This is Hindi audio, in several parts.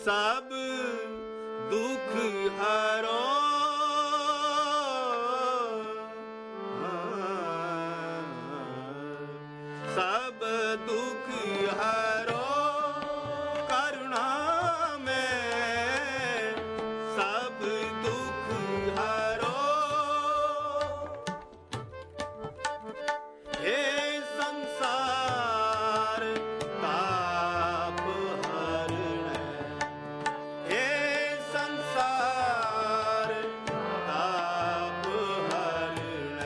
सब दुख हरो सब दुख हरो करुणा में सब दुख हरो हे संसार ताप हरण हे संसार ताप हरण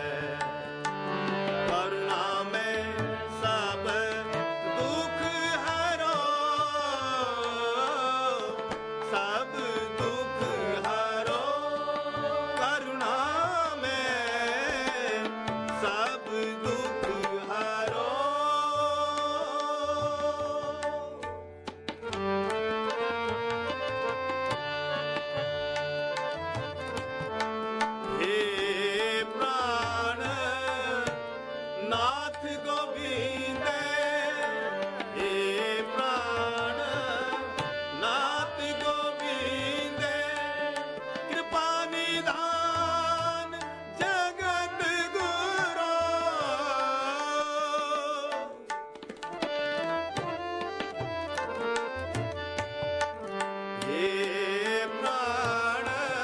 करुणा में सब दुख हरो सब दुख हरो करुणा में सब दुख हरो हे प्राण नाथ गोविंद हे प्राण नाथ गोविंद कृपा निधान जगत गुरो हे प्राण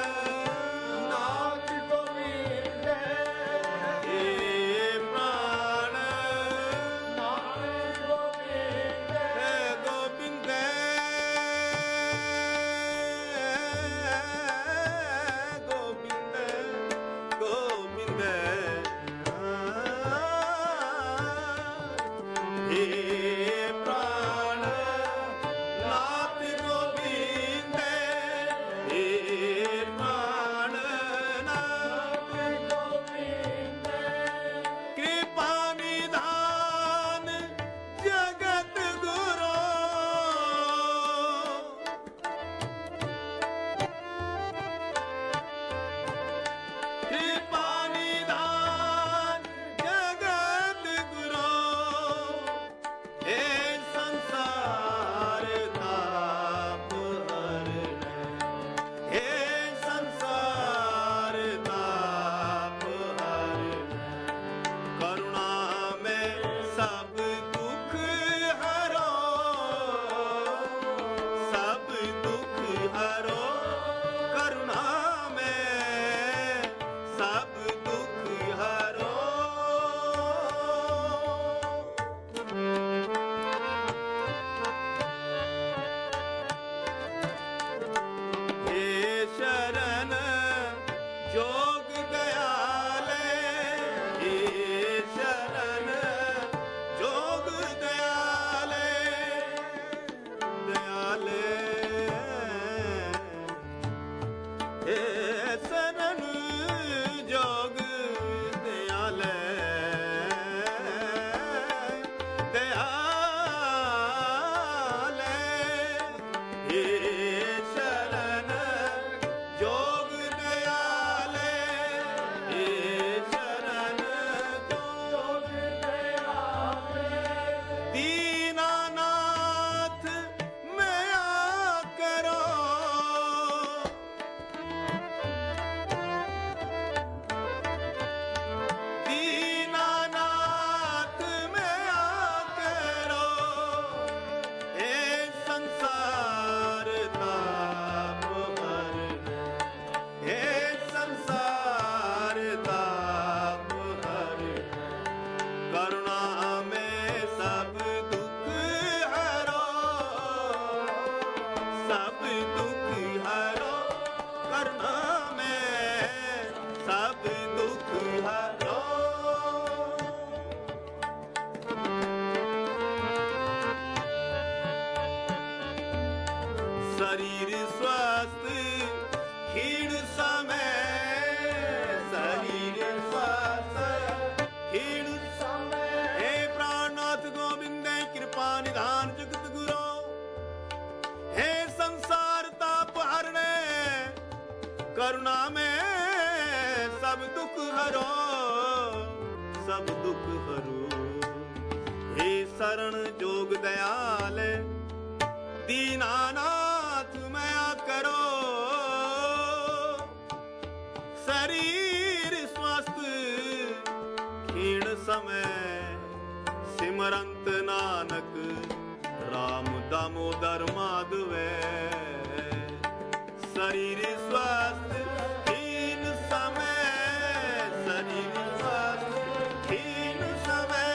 नाथ गोविंद हे प्राण नाथ गोविंद गोविंद गोविंद गोविंद हे प्राण नाथ गोविंद हे प्राण नाथ गोविंद कृपा निधान जगत गुरो कृपा निधान जगत गुरो हे संसार ताप हरण हे संसार ताप हरण करुणा में सब दुख हरो सब दुख हरो करुणा में सब दुख हरो हे शरण जोग दयाले हे शरण जोग दयाले दयाले हे शरण जोग दयाले दयाले हे शरण जोग दयाले हे शरण जोग दयाले दीनानाथ मया करो दीनानाथ मया करो हे संसार ताप हरण हे संसार ताप हरण करुणा में सब दुख हरो सब दुख हरो करुणा में सब दुख हरो शरीर स्वस्थ क्षीण समय शरीर स्वस्थ क्षीण समय हे प्राणनाथ गोविंद कृपा निधान जगत गुरो हे संसार ताप हरण करुणा में सब दुख हरो सब दुख हरो हे शरण जोग दयाल दीनानाथ समय सिमरंत नानक राम दामोदर माधवे शरीर स्वस्थ हीन समय शरीर स्वस्थ हीन समय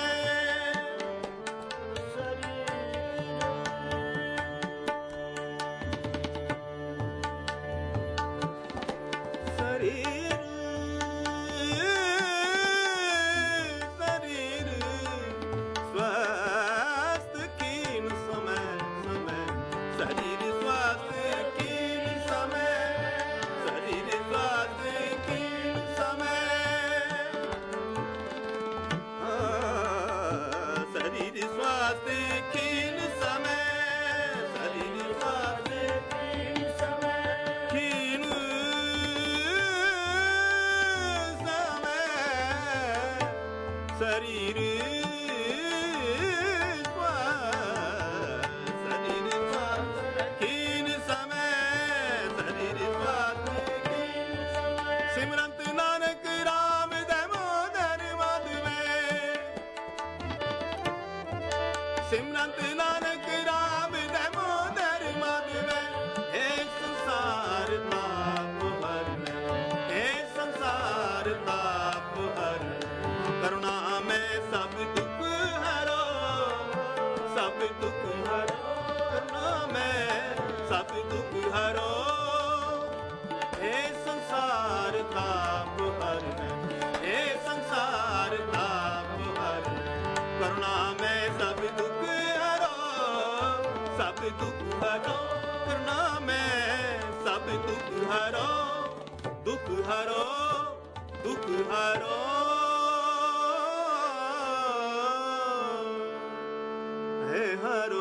सिमरंत नानक राम दामोदर माधवे हे संसार ताप हरने हे संसार ताप हरने करुणा में सब दुख हरो सब दुख हरो करुणा में सब दुख हरो हे संसार ताप हरने हे संसार ताप हरने करुणा में सब दुख सब दुख हरो करुणा में सब दुख हरो दुख हरो दुख हरो हे हरो